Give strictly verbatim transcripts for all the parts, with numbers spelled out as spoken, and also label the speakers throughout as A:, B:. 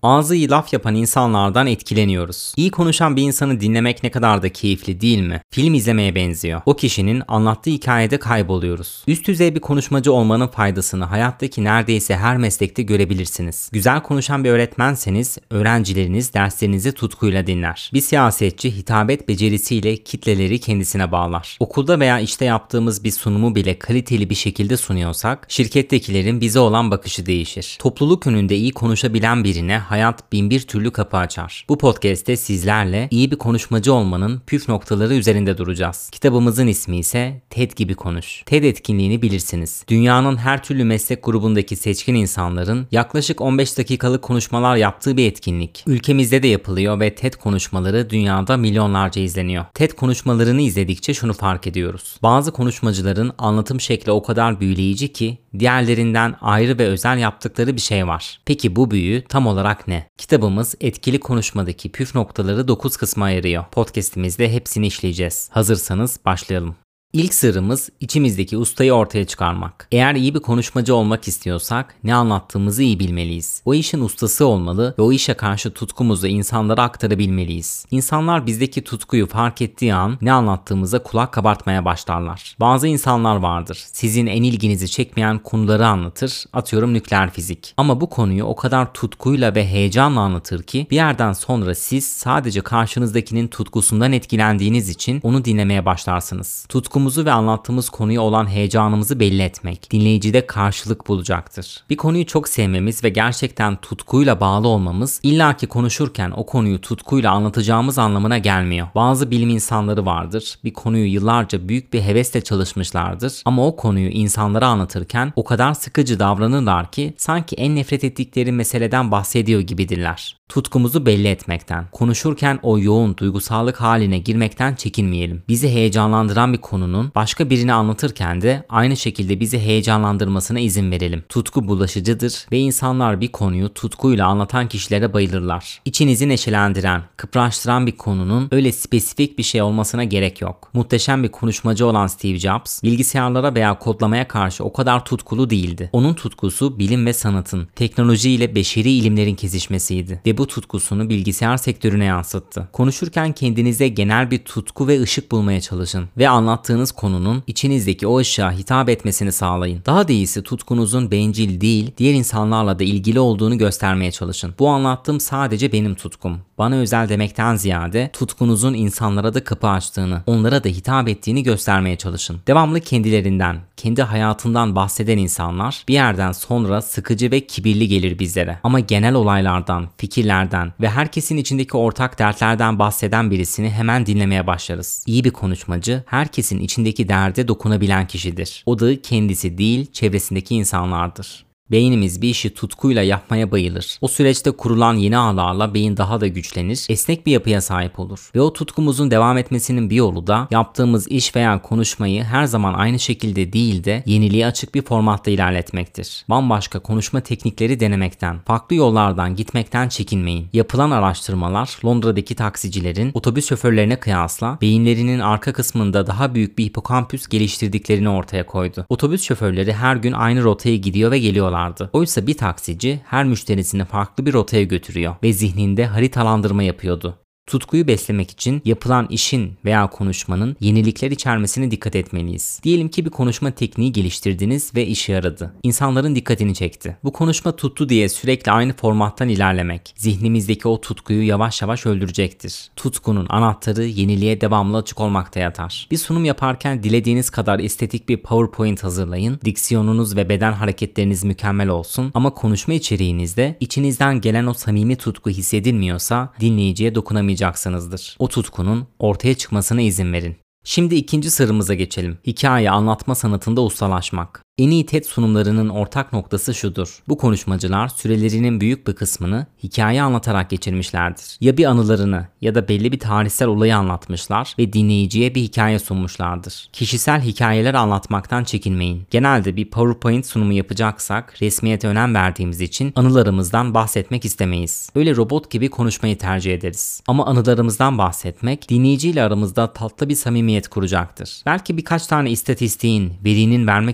A: Ağzı iyi laf yapan insanlardan etkileniyoruz. İyi konuşan bir insanı dinlemek ne kadar da keyifli değil mi? Film izlemeye benziyor. O kişinin anlattığı hikayede kayboluyoruz. Üst düzey bir konuşmacı olmanın faydasını hayattaki neredeyse her meslekte görebilirsiniz. Güzel konuşan bir öğretmenseniz öğrencileriniz derslerinizi tutkuyla dinler. Bir siyasetçi hitabet becerisiyle kitleleri kendisine bağlar. Okulda veya işte yaptığımız bir sunumu bile kaliteli bir şekilde sunuyorsak şirkettekilerin bize olan bakışı değişir. Topluluk önünde iyi konuşabilen birine hayat bin bir türlü kapı açar. Bu podcast'te sizlerle iyi bir konuşmacı olmanın püf noktaları üzerinde duracağız. Kitabımızın ismi ise TED gibi konuş. TED etkinliğini bilirsiniz. Dünyanın her türlü meslek grubundaki seçkin insanların yaklaşık on beş dakikalık konuşmalar yaptığı bir etkinlik. Ülkemizde de yapılıyor ve TED konuşmaları dünyada milyonlarca izleniyor. TED konuşmalarını izledikçe şunu fark ediyoruz. Bazı konuşmacıların anlatım şekli o kadar büyüleyici ki diğerlerinden ayrı ve özel yaptıkları bir şey var. Peki bu büyü tam olarak ne? Kitabımız etkili konuşmadaki püf noktaları dokuz kısma ayırıyor. Podcast'imizde hepsini işleyeceğiz. Hazırsanız başlayalım. İlk sırrımız içimizdeki ustayı ortaya çıkarmak. Eğer iyi bir konuşmacı olmak istiyorsak ne anlattığımızı iyi bilmeliyiz. O işin ustası olmalı ve o işe karşı tutkumuzu insanlara aktarabilmeliyiz. İnsanlar bizdeki tutkuyu fark ettiği an ne anlattığımıza kulak kabartmaya başlarlar. Bazı insanlar vardır. Sizin en ilginizi çekmeyen konuları anlatır, atıyorum nükleer fizik. Ama bu konuyu o kadar tutkuyla ve heyecanla anlatır ki bir yerden sonra siz sadece karşınızdakinin tutkusundan etkilendiğiniz için onu dinlemeye başlarsınız. Tutku ve anlattığımız konuya olan heyecanımızı belli etmek dinleyicide karşılık bulacaktır. Bir konuyu çok sevmemiz ve gerçekten tutkuyla bağlı olmamız illaki konuşurken o konuyu tutkuyla anlatacağımız anlamına gelmiyor. Bazı bilim insanları vardır. Bir konuyu yıllarca büyük bir hevesle çalışmışlardır ama o konuyu insanlara anlatırken o kadar sıkıcı davranırlar ki sanki en nefret ettikleri meseleden bahsediyor gibidirler. Tutkumuzu belli etmekten, konuşurken o yoğun duygusallık haline girmekten çekinmeyelim. Bizi heyecanlandıran bir konunun başka birini anlatırken de aynı şekilde bizi heyecanlandırmasına izin verelim. Tutku bulaşıcıdır ve insanlar bir konuyu tutkuyla anlatan kişilere bayılırlar. İçinizi neşelendiren, kıpraştıran bir konunun öyle spesifik bir şey olmasına gerek yok. Muhteşem bir konuşmacı olan Steve Jobs, bilgisayarlara veya kodlamaya karşı o kadar tutkulu değildi. Onun tutkusu bilim ve sanatın, teknoloji ile beşeri ilimlerin kesişmesiydi ve bu tutkusunu bilgisayar sektörüne yansıttı. Konuşurken kendinize genel bir tutku ve ışık bulmaya çalışın ve anlattığınız konunun içinizdeki o ışığa hitap etmesini sağlayın. Daha da iyisi tutkunuzun bencil değil, diğer insanlarla da ilgili olduğunu göstermeye çalışın. Bu anlattığım sadece benim tutkum. Bana özel demekten ziyade tutkunuzun insanlara da kapı açtığını, onlara da hitap ettiğini göstermeye çalışın. Devamlı kendilerinden, kendi hayatından bahseden insanlar bir yerden sonra sıkıcı ve kibirli gelir bizlere. Ama genel olaylardan, fikirlerden ve herkesin içindeki ortak dertlerden bahseden birisini hemen dinlemeye başlarız. İyi bir konuşmacı herkesin içindeki derde dokunabilen kişidir. Odağı kendisi değil, çevresindeki insanlardır. Beynimiz bir işi tutkuyla yapmaya bayılır. O süreçte kurulan yeni ağlarla beyin daha da güçlenir, esnek bir yapıya sahip olur. Ve o tutkumuzun devam etmesinin bir yolu da yaptığımız iş veya konuşmayı her zaman aynı şekilde değil de yeniliğe açık bir formatta ilerletmektir. Bambaşka konuşma teknikleri denemekten, farklı yollardan gitmekten çekinmeyin. Yapılan araştırmalar Londra'daki taksicilerin otobüs şoförlerine kıyasla beyinlerinin arka kısmında daha büyük bir hipokampüs geliştirdiklerini ortaya koydu. Otobüs şoförleri her gün aynı rotaya gidiyor ve geliyorlar. Oysa bir taksici her müşterisini farklı bir rotaya götürüyor ve zihninde haritalandırma yapıyordu. Tutkuyu beslemek için yapılan işin veya konuşmanın yenilikler içermesine dikkat etmeliyiz. Diyelim ki bir konuşma tekniği geliştirdiniz ve işe yaradı. İnsanların dikkatini çekti. Bu konuşma tuttu diye sürekli aynı formattan ilerlemek, zihnimizdeki o tutkuyu yavaş yavaş öldürecektir. Tutkunun anahtarı yeniliğe devamlı açık olmakta yatar. Bir sunum yaparken dilediğiniz kadar estetik bir PowerPoint hazırlayın, diksiyonunuz ve beden hareketleriniz mükemmel olsun ama konuşma içeriğinizde içinizden gelen o samimi tutku hissedilmiyorsa dinleyiciye dokunamayacaksınızdır. O tutkunun ortaya çıkmasına izin verin. Şimdi ikinci sırrımıza geçelim. Hikaye anlatma sanatında ustalaşmak. En iyi TED sunumlarının ortak noktası şudur. Bu konuşmacılar sürelerinin büyük bir kısmını hikaye anlatarak geçirmişlerdir. Ya bir anılarını ya da belli bir tarihsel olayı anlatmışlar ve dinleyiciye bir hikaye sunmuşlardır. Kişisel hikayeler anlatmaktan çekinmeyin. Genelde bir PowerPoint sunumu yapacaksak resmiyete önem verdiğimiz için anılarımızdan bahsetmek istemeyiz. Öyle robot gibi konuşmayı tercih ederiz. Ama anılarımızdan bahsetmek dinleyiciyle aramızda tatlı bir samimiyet kuracaktır. Belki birkaç tane istatistiğin, verinin vermek istediği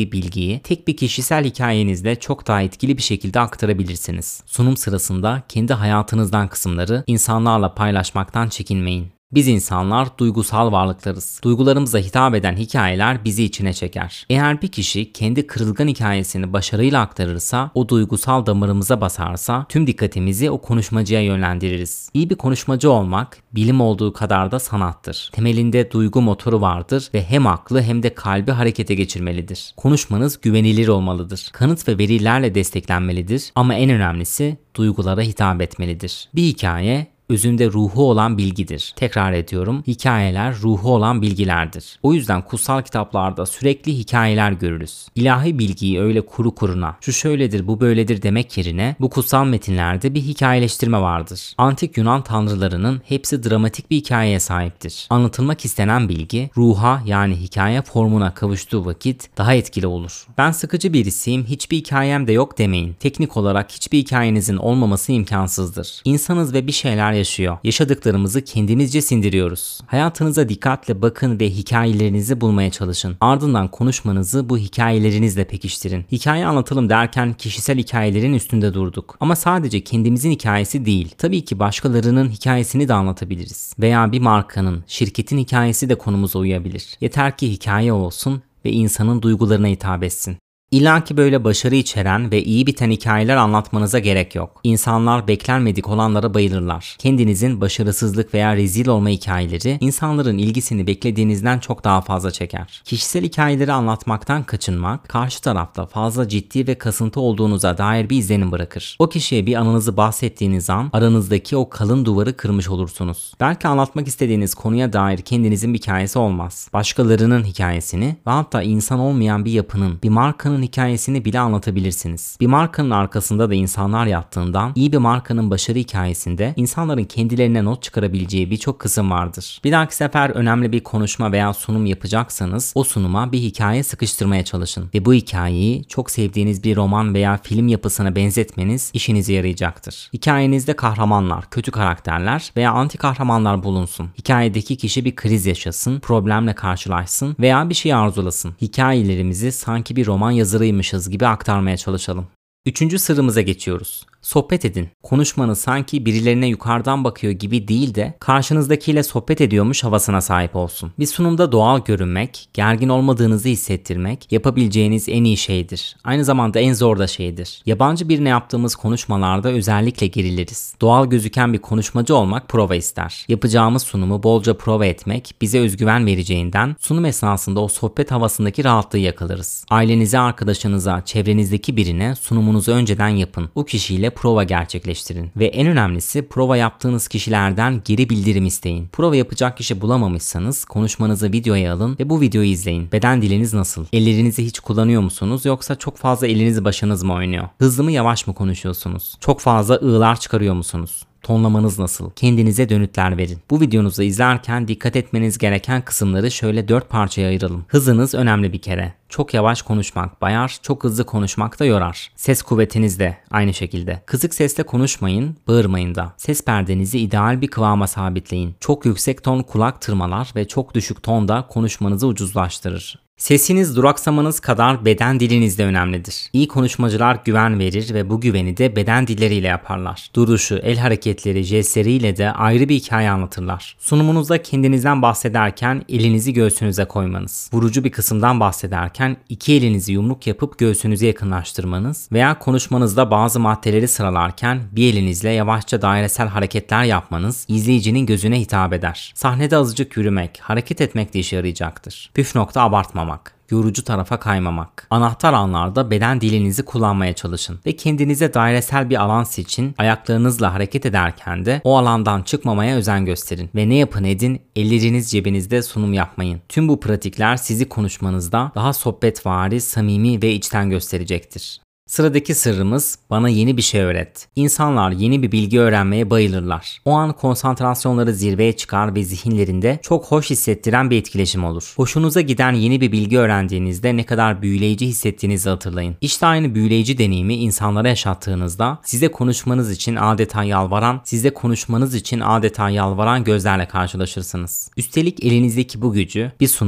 A: bir bilgiyi tek bir kişisel hikayenizle çok daha etkili bir şekilde aktarabilirsiniz. Sunum sırasında kendi hayatınızdan kısımları insanlarla paylaşmaktan çekinmeyin. Biz insanlar duygusal varlıklarız. Duygularımıza hitap eden hikayeler bizi içine çeker. Eğer bir kişi kendi kırılgan hikayesini başarıyla aktarırsa, o duygusal damarımıza basarsa tüm dikkatimizi o konuşmacıya yönlendiririz. İyi bir konuşmacı olmak, bilim olduğu kadar da sanattır. Temelinde duygu motoru vardır ve hem aklı hem de kalbi harekete geçirmelidir. Konuşmanız güvenilir olmalıdır. Kanıt ve verilerle desteklenmelidir ama en önemlisi duygulara hitap etmelidir. Bir hikaye özünde ruhu olan bilgidir. Tekrar ediyorum, hikayeler ruhu olan bilgilerdir. O yüzden kutsal kitaplarda sürekli hikayeler görürüz. İlahi bilgiyi öyle kuru kuruna, şu şöyledir bu böyledir demek yerine bu kutsal metinlerde bir hikayeleştirme vardır. Antik Yunan tanrılarının hepsi dramatik bir hikayeye sahiptir. Anlatılmak istenen bilgi ruha yani hikaye formuna kavuştuğu vakit daha etkili olur. Ben sıkıcı birisiyim, hiçbir hikayem de yok demeyin. Teknik olarak hiçbir hikayenizin olmaması imkansızdır. İnsanız ve bir şeyler yaşıyor. Yaşadıklarımızı kendimizce sindiriyoruz. Hayatınıza dikkatle bakın ve hikayelerinizi bulmaya çalışın. Ardından konuşmanızı bu hikayelerinizle pekiştirin. Hikaye anlatalım derken kişisel hikayelerin üstünde durduk. Ama sadece kendimizin hikayesi değil. Tabii ki başkalarının hikayesini de anlatabiliriz. Veya bir markanın, şirketin hikayesi de konumuza uyabilir. Yeter ki hikaye olsun ve insanın duygularına hitap etsin. İlla ki böyle başarı içeren ve iyi biten hikayeler anlatmanıza gerek yok. İnsanlar beklenmedik olanlara bayılırlar. Kendinizin başarısızlık veya rezil olma hikayeleri insanların ilgisini beklediğinizden çok daha fazla çeker. Kişisel hikayeleri anlatmaktan kaçınmak, karşı tarafta fazla ciddi ve kasıntı olduğunuza dair bir izlenim bırakır. O kişiye bir anınızı bahsettiğiniz an aranızdaki o kalın duvarı kırmış olursunuz. Belki anlatmak istediğiniz konuya dair kendinizin bir hikayesi olmaz. Başkalarının hikayesini ve hatta insan olmayan bir yapının, bir markanın hikayesini bile anlatabilirsiniz. Bir markanın arkasında da insanlar yattığından iyi bir markanın başarı hikayesinde insanların kendilerine not çıkarabileceği birçok kısım vardır. Bir dahaki sefer önemli bir konuşma veya sunum yapacaksanız o sunuma bir hikaye sıkıştırmaya çalışın ve bu hikayeyi çok sevdiğiniz bir roman veya film yapısına benzetmeniz işinize yarayacaktır. Hikayenizde kahramanlar, kötü karakterler veya anti kahramanlar bulunsun. Hikayedeki kişi bir kriz yaşasın, problemle karşılaşsın veya bir şey arzulasın. Hikayelerimizi sanki bir roman yazarıymışız gibi aktarmaya çalışalım. Üçüncü sırrımıza geçiyoruz. Sohbet edin. Konuşmanız sanki birilerine yukarıdan bakıyor gibi değil de karşınızdakiyle sohbet ediyormuş havasına sahip olsun. Bir sunumda doğal görünmek, gergin olmadığınızı hissettirmek yapabileceğiniz en iyi şeydir. Aynı zamanda en zor da şeydir. Yabancı birine yaptığımız konuşmalarda özellikle geriliriz. Doğal gözüken bir konuşmacı olmak prova ister. Yapacağımız sunumu bolca prova etmek bize özgüven vereceğinden sunum esnasında o sohbet havasındaki rahatlığı yakalarız. Ailenize, arkadaşınıza, çevrenizdeki birine sunumunuzu önceden yapın. O kişiyle prova gerçekleştirin ve en önemlisi prova yaptığınız kişilerden geri bildirim isteyin. Prova yapacak kişi bulamamışsanız konuşmanızı videoya alın ve bu videoyu izleyin. Beden diliniz nasıl? Ellerinizi hiç kullanıyor musunuz yoksa çok fazla elinizi başınız mı oynuyor? Hızlı mı yavaş mı konuşuyorsunuz? Çok fazla ığlar çıkarıyor musunuz? Tonlamanız nasıl? Kendinize dönütler verin. Bu videonuzu izlerken dikkat etmeniz gereken kısımları şöyle dört parçaya ayıralım. Hızınız önemli bir kere. Çok yavaş konuşmak bayar, çok hızlı konuşmak da yorar. Ses kuvvetiniz de aynı şekilde. Kısık sesle konuşmayın, bağırmayın da. Ses perdenizi ideal bir kıvama sabitleyin. Çok yüksek ton kulak tırmalar ve çok düşük ton da konuşmanızı ucuzlaştırır. Sesiniz duraksamanız kadar beden diliniz de önemlidir. İyi konuşmacılar güven verir ve bu güveni de beden dilleriyle yaparlar. Duruşu, el hareketleri, jestleriyle de ayrı bir hikaye anlatırlar. Sunumunuzda kendinizden bahsederken elinizi göğsünüze koymanız, vurucu bir kısımdan bahsederken iki elinizi yumruk yapıp göğsünüze yakınlaştırmanız veya konuşmanızda bazı maddeleri sıralarken bir elinizle yavaşça dairesel hareketler yapmanız izleyicinin gözüne hitap eder. Sahnede azıcık yürümek, hareket etmek de işe yarayacaktır. Püf nokta abartmamak. Yorucu tarafa kaymamak. Anahtar anlarda beden dilinizi kullanmaya çalışın ve kendinize dairesel bir alan seçin. Ayaklarınızla hareket ederken de o alandan çıkmamaya özen gösterin ve ne yapın edin elleriniz cebinizde sunum yapmayın. Tüm bu pratikler sizi konuşmanızda daha sohbetvari, samimi ve içten gösterecektir. Sıradaki sırrımız bana yeni bir şey öğret. İnsanlar yeni bir bilgi öğrenmeye bayılırlar. O an konsantrasyonları zirveye çıkar ve zihinlerinde çok hoş hissettiren bir etkileşim olur. Hoşunuza giden yeni bir bilgi öğrendiğinizde ne kadar büyüleyici hissettiğinizi hatırlayın. İşte aynı büyüleyici deneyimi insanlara yaşattığınızda size konuşmanız için adeta yalvaran, size konuşmanız için adeta yalvaran gözlerle karşılaşırsınız. Üstelik elinizdeki bu gücü bir sunumun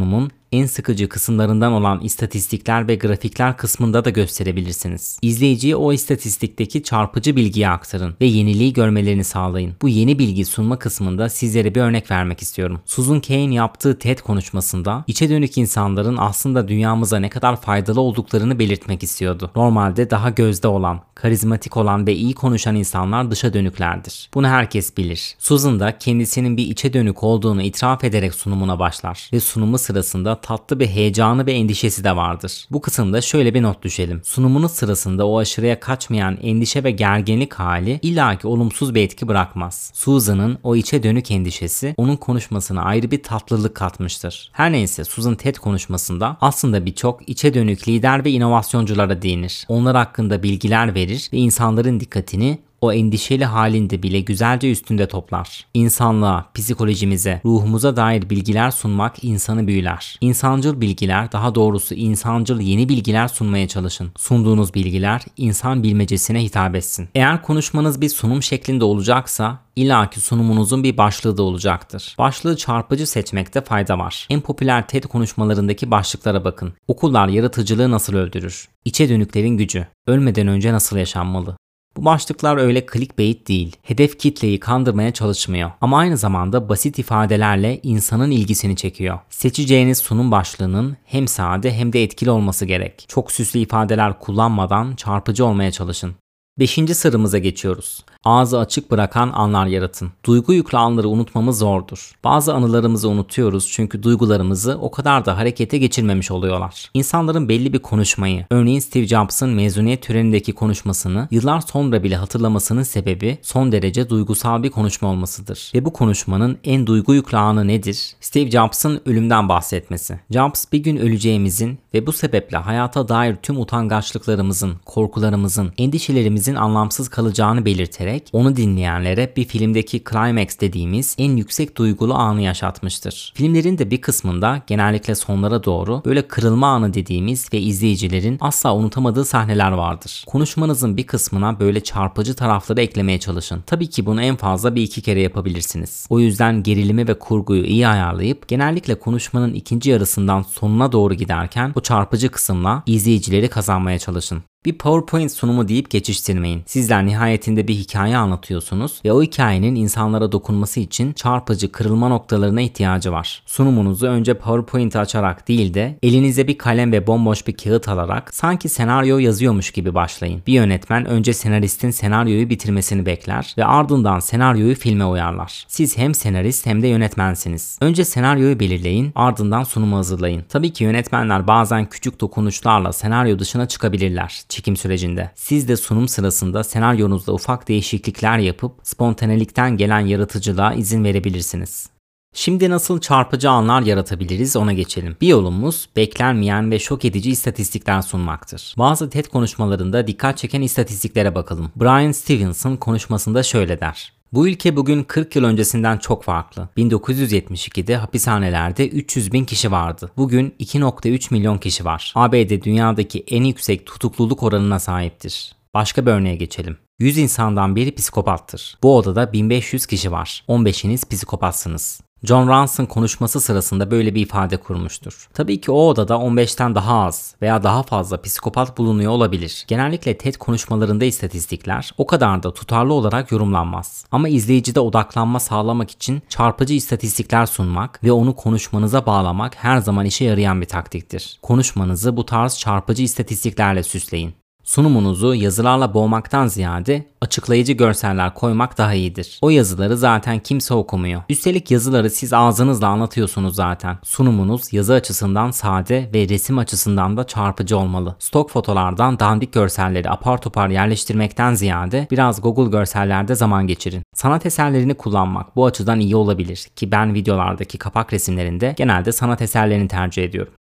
A: En sıkıcı kısımlarından olan istatistikler ve grafikler kısmında da gösterebilirsiniz. İzleyiciye o istatistikteki çarpıcı bilgiyi aktarın ve yeniliği görmelerini sağlayın. Bu yeni bilgi sunma kısmında sizlere bir örnek vermek istiyorum. Susan Cain yaptığı TED konuşmasında içe dönük insanların aslında dünyamıza ne kadar faydalı olduklarını belirtmek istiyordu. Normalde daha gözde olan, karizmatik olan ve iyi konuşan insanlar dışa dönüklerdir. Bunu herkes bilir. Susan da kendisinin bir içe dönük olduğunu itiraf ederek sunumuna başlar ve sunumu sırasında tatlı bir heyecanı ve endişesi de vardır. Bu kısımda şöyle bir not düşelim. Sunumunun sırasında o aşırıya kaçmayan endişe ve gerginlik hali illaki olumsuz bir etki bırakmaz. Susan'ın o içe dönük endişesi onun konuşmasına ayrı bir tatlılık katmıştır. Her neyse Susan TED konuşmasında aslında birçok içe dönük lider ve inovasyonculara değinir. Onlar hakkında bilgiler verir ve insanların dikkatini o endişeli halinde bile güzelce üstünde toplar. İnsanlığa, psikolojimize, ruhumuza dair bilgiler sunmak insanı büyüler. İnsancıl bilgiler, daha doğrusu insancıl yeni bilgiler sunmaya çalışın. Sunduğunuz bilgiler insan bilmecesine hitap etsin. Eğer konuşmanız bir sunum şeklinde olacaksa illaki sunumunuzun bir başlığı da olacaktır. Başlığı çarpıcı seçmekte fayda var. En popüler TED konuşmalarındaki başlıklara bakın. Okullar yaratıcılığı nasıl öldürür? İçe dönüklerin gücü. Ölmeden önce nasıl yaşanmalı? Bu başlıklar öyle clickbait değil. Hedef kitleyi kandırmaya çalışmıyor. Ama aynı zamanda basit ifadelerle insanın ilgisini çekiyor. Seçeceğiniz sunum başlığının hem sade hem de etkili olması gerek. Çok süslü ifadeler kullanmadan çarpıcı olmaya çalışın. Beşinci sırrımıza geçiyoruz. Ağzı açık bırakan anlar yaratın. Duygu yüklü anları unutmamız zordur. Bazı anılarımızı unutuyoruz çünkü duygularımızı o kadar da harekete geçirmemiş oluyorlar. İnsanların belli bir konuşmayı, örneğin Steve Jobs'ın mezuniyet törenindeki konuşmasını yıllar sonra bile hatırlamasının sebebi son derece duygusal bir konuşma olmasıdır. Ve bu konuşmanın en duygu yüklü anı nedir? Steve Jobs'ın ölümden bahsetmesi. Jobs bir gün öleceğimizin ve bu sebeple hayata dair tüm utangaçlıklarımızın, korkularımızın, endişelerimizin anlamsız kalacağını belirterek onu dinleyenlere bir filmdeki climax dediğimiz en yüksek duygulu anı yaşatmıştır. Filmlerin de bir kısmında genellikle sonlara doğru böyle kırılma anı dediğimiz ve izleyicilerin asla unutamadığı sahneler vardır. Konuşmanızın bir kısmına böyle çarpıcı tarafları eklemeye çalışın. Tabii ki bunu en fazla bir iki kere yapabilirsiniz. O yüzden gerilimi ve kurguyu iyi ayarlayıp genellikle konuşmanın ikinci yarısından sonuna doğru giderken bu çarpıcı kısımla izleyicileri kazanmaya çalışın. Bir PowerPoint sunumu deyip geçiştirmeyin. Sizler nihayetinde bir hikaye anlatıyorsunuz ve o hikayenin insanlara dokunması için çarpıcı kırılma noktalarına ihtiyacı var. Sunumunuzu önce PowerPoint'i açarak değil de elinize bir kalem ve bomboş bir kağıt alarak sanki senaryo yazıyormuş gibi başlayın. Bir yönetmen önce senaristin senaryoyu bitirmesini bekler ve ardından senaryoyu filme uyarlar. Siz hem senarist hem de yönetmensiniz. Önce senaryoyu belirleyin, ardından sunumu hazırlayın. Tabii ki yönetmenler bazen küçük dokunuşlarla senaryo dışına çıkabilirler çekim sürecinde. Siz de sunum sırasında senaryonuzda ufak değişiklikler yapıp spontanelikten gelen yaratıcılığa izin verebilirsiniz. Şimdi nasıl çarpıcı anlar yaratabiliriz ona geçelim. Bir yolumuz beklenmeyen ve şok edici istatistikler sunmaktır. Bazı TED konuşmalarında dikkat çeken istatistiklere bakalım. Brian Stevenson konuşmasında şöyle der. Bu ülke bugün kırk yıl öncesinden çok farklı. bin dokuz yüz yetmiş ikide hapishanelerde üç yüz bin kişi vardı. Bugün iki nokta üç milyon kişi var. A B D dünyadaki en yüksek tutukluluk oranına sahiptir. Başka bir örneğe geçelim. yüz insandan biri psikopattır. Bu odada bin beş yüz kişi var. on beşiniz psikopatsınız. John Ronson konuşması sırasında böyle bir ifade kurmuştur. Tabii ki o odada on beşten daha az veya daha fazla psikopat bulunuyor olabilir. Genellikle TED konuşmalarında istatistikler o kadar da tutarlı olarak yorumlanmaz. Ama izleyicide odaklanma sağlamak için çarpıcı istatistikler sunmak ve onu konuşmanıza bağlamak her zaman işe yarayan bir taktiktir. Konuşmanızı bu tarz çarpıcı istatistiklerle süsleyin. Sunumunuzu yazılarla boğmaktan ziyade açıklayıcı görseller koymak daha iyidir. O yazıları zaten kimse okumuyor. Üstelik yazıları siz ağzınızla anlatıyorsunuz zaten. Sunumunuz yazı açısından sade ve resim açısından da çarpıcı olmalı. Stok fotolardan dandik görselleri apar topar yerleştirmekten ziyade biraz Google görsellerde zaman geçirin. Sanat eserlerini kullanmak bu açıdan iyi olabilir ki ben videolardaki kapak resimlerinde genelde sanat eserlerini tercih ediyorum.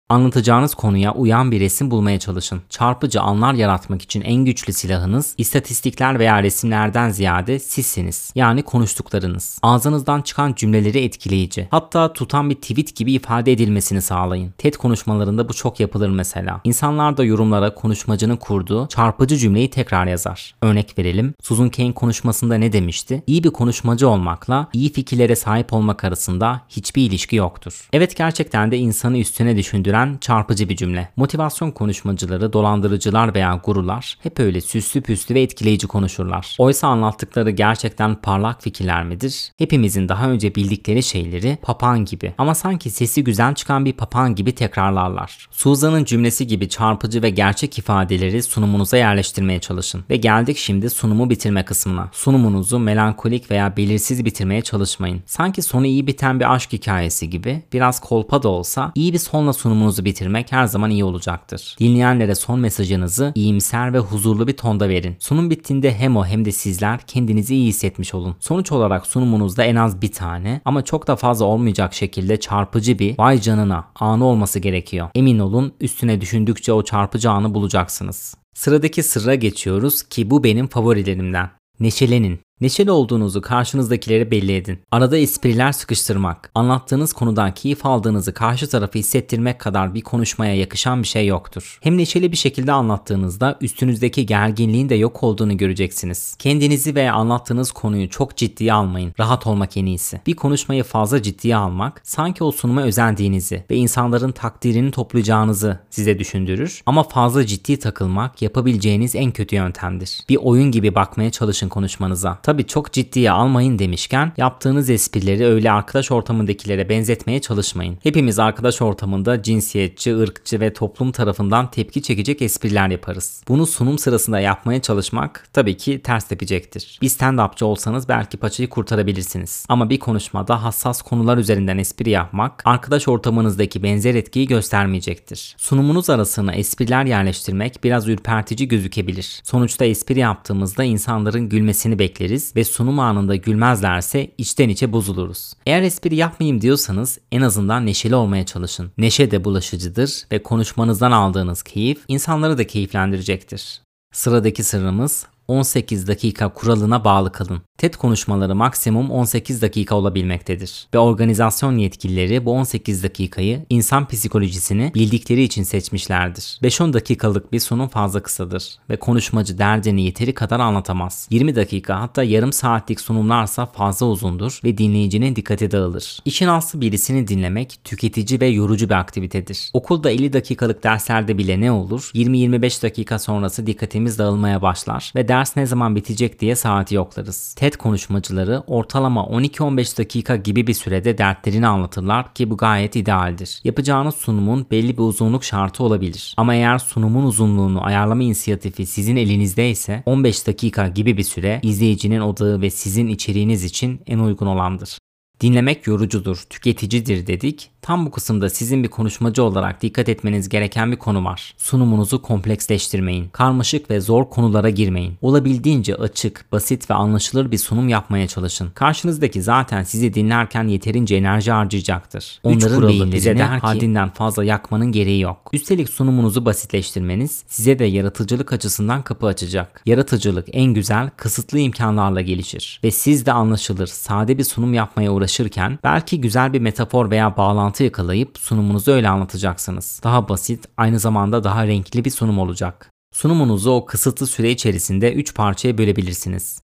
A: Anlatacağınız konuya uyan bir resim bulmaya çalışın. Çarpıcı anlar yaratmak için en güçlü silahınız istatistikler veya resimlerden ziyade sizsiniz. Yani konuştuklarınız. Ağzınızdan çıkan cümleleri etkileyici, hatta tutan bir tweet gibi ifade edilmesini sağlayın. TED konuşmalarında bu çok yapılır mesela. İnsanlar da yorumlara konuşmacının kurduğu çarpıcı cümleyi tekrar yazar. Örnek verelim. Susan Cain konuşmasında ne demişti? İyi bir konuşmacı olmakla iyi fikirlere sahip olmak arasında hiçbir ilişki yoktur. Evet, gerçekten de insanı üstüne düşündüren çarpıcı bir cümle. Motivasyon konuşmacıları, dolandırıcılar veya gurular hep öyle süslü püslü ve etkileyici konuşurlar. Oysa anlattıkları gerçekten parlak fikirler midir? Hepimizin daha önce bildikleri şeyleri papağan gibi ama sanki sesi güzel çıkan bir papağan gibi tekrarlarlar. Susan'ın cümlesi gibi çarpıcı ve gerçek ifadeleri sunumunuza yerleştirmeye çalışın. Ve geldik şimdi sunumu bitirme kısmına. Sunumunuzu melankolik veya belirsiz bitirmeye çalışmayın. Sanki sonu iyi biten bir aşk hikayesi gibi, biraz kolpa da olsa iyi bir sonla sunumu bitirmek her zaman iyi olacaktır. Dinleyenlere son mesajınızı iyimser ve huzurlu bir tonda verin. Sunum bittiğinde hem o hem de sizler kendinizi iyi hissetmiş olun. Sonuç olarak sunumunuzda en az bir tane ama çok da fazla olmayacak şekilde çarpıcı bir vay canına anı olması gerekiyor. Emin olun, üstüne düşündükçe o çarpıcı anı bulacaksınız. Sıradaki sırra geçiyoruz ki bu benim favorilerimden. Neşelenin. Neşeli olduğunuzu karşınızdakilere belli edin. Arada espriler sıkıştırmak, anlattığınız konudan keyif aldığınızı karşı tarafı hissettirmek kadar bir konuşmaya yakışan bir şey yoktur. Hem neşeli bir şekilde anlattığınızda üstünüzdeki gerginliğin de yok olduğunu göreceksiniz. Kendinizi ve anlattığınız konuyu çok ciddiye almayın. Rahat olmak en iyisi. Bir konuşmayı fazla ciddiye almak, sanki o sunuma özendiğinizi ve insanların takdirini toplayacağınızı size düşündürür. Ama fazla ciddi takılmak yapabileceğiniz en kötü yöntemdir. Bir oyun gibi bakmaya çalışın konuşmanıza. Tabii çok ciddiye almayın demişken yaptığınız esprileri öyle arkadaş ortamındakilere benzetmeye çalışmayın. Hepimiz arkadaş ortamında cinsiyetçi, ırkçı ve toplum tarafından tepki çekecek espriler yaparız. Bunu sunum sırasında yapmaya çalışmak tabii ki ters tepecektir. Bir stand-upçı olsanız belki paçayı kurtarabilirsiniz. Ama bir konuşmada hassas konular üzerinden espri yapmak arkadaş ortamınızdaki benzer etkiyi göstermeyecektir. Sunumunuz arasına espriler yerleştirmek biraz ürpertici gözükebilir. Sonuçta espri yaptığımızda insanların gülmesini bekleriz ve sunum anında gülmezlerse içten içe bozuluruz. Eğer espri yapmayayım diyorsanız en azından neşeli olmaya çalışın. Neşe de bulaşıcıdır ve konuşmanızdan aldığınız keyif insanları da keyiflendirecektir. Sıradaki sırrımız on sekiz dakika kuralına bağlı kalın. TED konuşmaları maksimum on sekiz dakika olabilmektedir ve organizasyon yetkilileri bu on sekiz dakikayı insan psikolojisini bildikleri için seçmişlerdir. beş on dakikalık bir sunum fazla kısadır ve konuşmacı derdini yeteri kadar anlatamaz. yirmi dakika hatta yarım saatlik sunumlarsa fazla uzundur ve dinleyicinin dikkati dağılır. İşin aslı birisini dinlemek tüketici ve yorucu bir aktivitedir. Okulda elli dakikalık derslerde bile ne olur? yirmi yirmi beş dakika sonrası dikkatimiz dağılmaya başlar ve ders ne zaman bitecek diye saati yoklarız. TED konuşmacıları ortalama on iki on beş dakika gibi bir sürede dertlerini anlatırlar ki bu gayet idealdir. Yapacağınız sunumun belli bir uzunluk şartı olabilir. Ama eğer sunumun uzunluğunu ayarlama inisiyatifi sizin elinizde ise on beş dakika gibi bir süre izleyicinin odağı ve sizin içeriğiniz için en uygun olandır. Dinlemek yorucudur, tüketicidir dedik. Tam bu kısımda sizin bir konuşmacı olarak dikkat etmeniz gereken bir konu var. Sunumunuzu kompleksleştirmeyin. Karmaşık ve zor konulara girmeyin. Olabildiğince açık, basit ve anlaşılır bir sunum yapmaya çalışın. Karşınızdaki zaten sizi dinlerken yeterince enerji harcayacaktır. Onların beyinlerini haddinden fazla yakmanın gereği yok. Üstelik sunumunuzu basitleştirmeniz size de yaratıcılık açısından kapı açacak. Yaratıcılık en güzel, kısıtlı imkanlarla gelişir. Ve siz de anlaşılır, sade bir sunum yapmaya uğraşırken belki güzel bir metafor veya bağlantı yakalayıp sunumunuzu öyle anlatacaksınız. Daha basit, aynı zamanda daha renkli bir sunum olacak. Sunumunuzu o kısıtlı süre içerisinde üç parçaya bölebilirsiniz.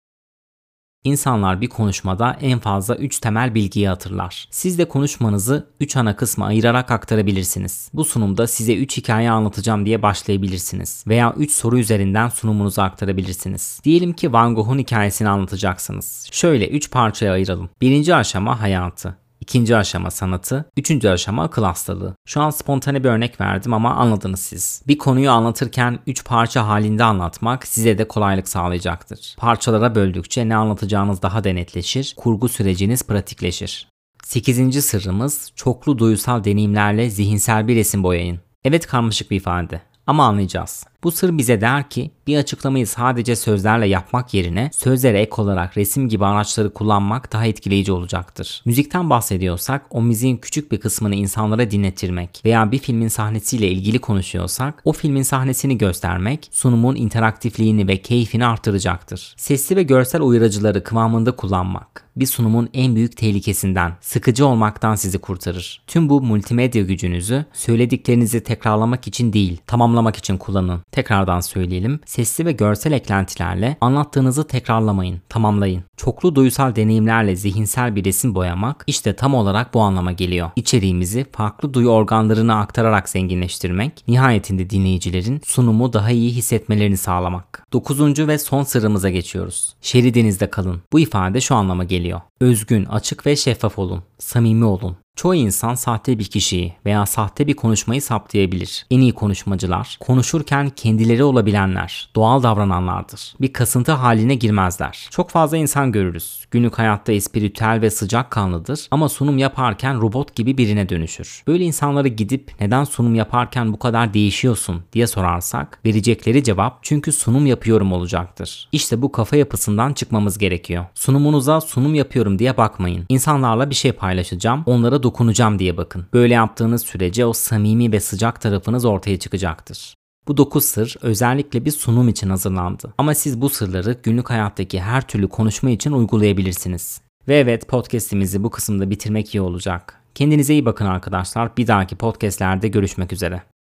A: İnsanlar bir konuşmada en fazla üç temel bilgiyi hatırlar. Siz de konuşmanızı üç ana kısma ayırarak aktarabilirsiniz. Bu sunumda size üç hikaye anlatacağım diye başlayabilirsiniz. Veya üç soru üzerinden sunumunuzu aktarabilirsiniz. Diyelim ki Van Gogh'un hikayesini anlatacaksınız. Şöyle üç parçaya ayıralım. Birinci aşama hayatı. İkinci aşama sanatı, üçüncü aşama akıl hastalığı. Şu an spontane bir örnek verdim ama anladınız siz. Bir konuyu anlatırken üç parça halinde anlatmak size de kolaylık sağlayacaktır. Parçalara böldükçe ne anlatacağınız daha da netleşir, kurgu süreciniz pratikleşir. sekizinci sırrımız çoklu duyusal deneyimlerle zihinsel bir resim boyayın. Evet, karmaşık bir ifade. Ama anlayacağız. Bu sır bize der ki bir açıklamayı sadece sözlerle yapmak yerine sözlere ek olarak resim gibi araçları kullanmak daha etkileyici olacaktır. Müzikten bahsediyorsak o müziğin küçük bir kısmını insanlara dinlettirmek veya bir filmin sahnesiyle ilgili konuşuyorsak o filmin sahnesini göstermek sunumun interaktifliğini ve keyfini artıracaktır. Sesli ve görsel uyarıcıları kıvamında kullanmak bir sunumun en büyük tehlikesinden, sıkıcı olmaktan sizi kurtarır. Tüm bu multimedya gücünüzü söylediklerinizi tekrarlamak için değil, tamamlamak için kullanın. Tekrardan söyleyelim. Sesli ve görsel eklentilerle anlattığınızı tekrarlamayın, tamamlayın. Çoklu duysal deneyimlerle zihinsel bir resim boyamak işte tam olarak bu anlama geliyor. İçeriğimizi farklı duyu organlarına aktararak zenginleştirmek, nihayetinde dinleyicilerin sunumu daha iyi hissetmelerini sağlamak. Dokuzuncu ve son sırrımıza geçiyoruz. Şeridinizde kalın. Bu ifade şu anlama geliyor. Özgün, açık ve şeffaf olun. Samimi olun. Çoğu insan sahte bir kişiyi veya sahte bir konuşmayı saptayabilir. En iyi konuşmacılar, konuşurken kendileri olabilenler, doğal davrananlardır. Bir kasıntı haline girmezler. Çok fazla insan görürüz. Günlük hayatta espiritüel ve sıcakkanlıdır ama sunum yaparken robot gibi birine dönüşür. Böyle insanlara gidip neden sunum yaparken bu kadar değişiyorsun diye sorarsak, verecekleri cevap çünkü sunum yapıyorum olacaktır. İşte bu kafa yapısından çıkmamız gerekiyor. Sunumunuza sunum yapıyorum diye bakmayın. İnsanlarla bir şey paylaşacağım, onlara dokunacağım diye bakın. Böyle yaptığınız sürece o samimi ve sıcak tarafınız ortaya çıkacaktır. Bu dokuz sır özellikle bir sunum için hazırlandı. Ama siz bu sırları günlük hayattaki her türlü konuşma için uygulayabilirsiniz. Ve evet, podcast'imizi bu kısımda bitirmek iyi olacak. Kendinize iyi bakın arkadaşlar. Bir dahaki podcast'lerde görüşmek üzere.